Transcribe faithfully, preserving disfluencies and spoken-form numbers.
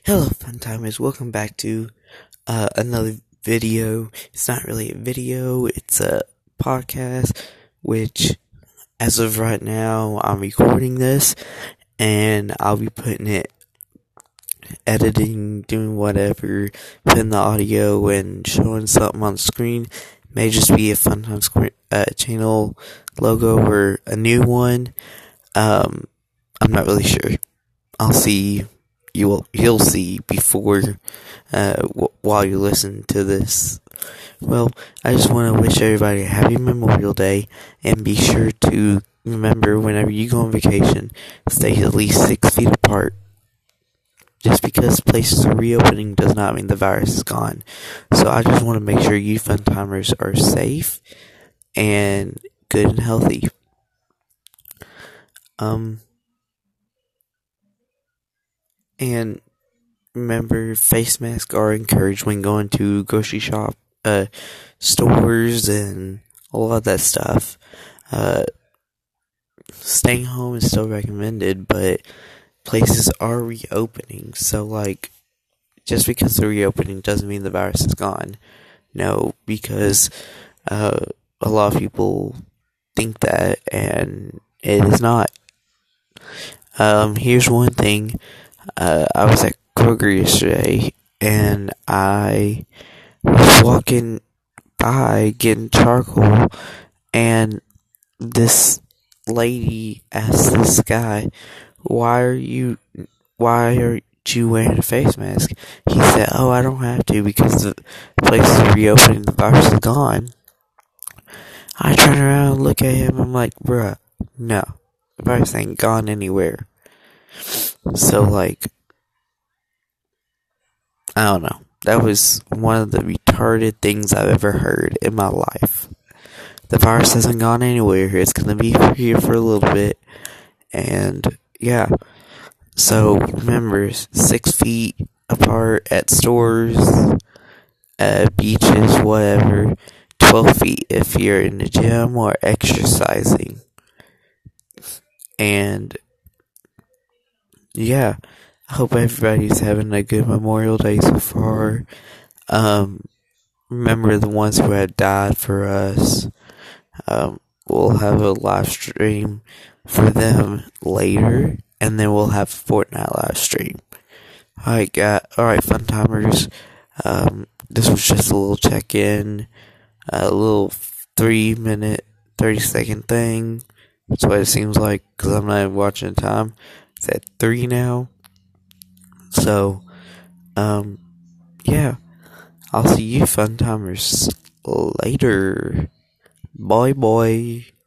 Hello, fun timers. Welcome back to uh, another video. It's not really a video, it's a podcast, which, as of right now, I'm recording this and I'll be putting it, editing, doing whatever, putting the audio and showing something on the screen. May just be a Fun Times uh, channel logo or a new one. Um, I'm not really sure. I'll see. You will, you'll see before, uh, w- while you listen to this. Well, I just want to wish everybody a happy Memorial Day, and be sure to remember whenever you go on vacation, stay at least six feet apart. Just because places are reopening does not mean the virus is gone. So I just want to make sure you fun timers are safe and good and healthy. Um, and remember, face masks are encouraged when going to grocery shop, uh, stores and all of that stuff. Uh, staying home is still recommended, but places are reopening. So, like, just because they're reopening doesn't mean the virus is gone. No, because uh, a lot of people think that, and it is not. Um, here's one thing. Uh, I was at Kroger yesterday, and I was walking by getting charcoal, and this lady asked this guy, "Why are you? Why are you wearing a face mask?" He said, "Oh, I don't have to because the place is reopening. The virus is gone." I turn around and look at him. I'm like, "Bruh, no, the virus ain't gone anywhere." So, like, I don't know. That was one of the retarded things I've ever heard in my life. The virus hasn't gone anywhere. It's gonna be here for a little bit. And, yeah. So, remember, six feet apart at stores, at beaches, whatever. twelve feet if you're in the gym or exercising. And, yeah. I hope everybody's having a good Memorial Day so far. Um, remember the ones who had died for us. Um, we'll have a live stream for them later, and then we'll have a Fortnite live stream. Alright, got, alright, fun timers. Um, this was just a little check-in, a little three minute, thirty second thing. That's what it seems like, because I'm not even watching the time. It's at three now. So, um, yeah. I'll see you fun timers later. Bye bye.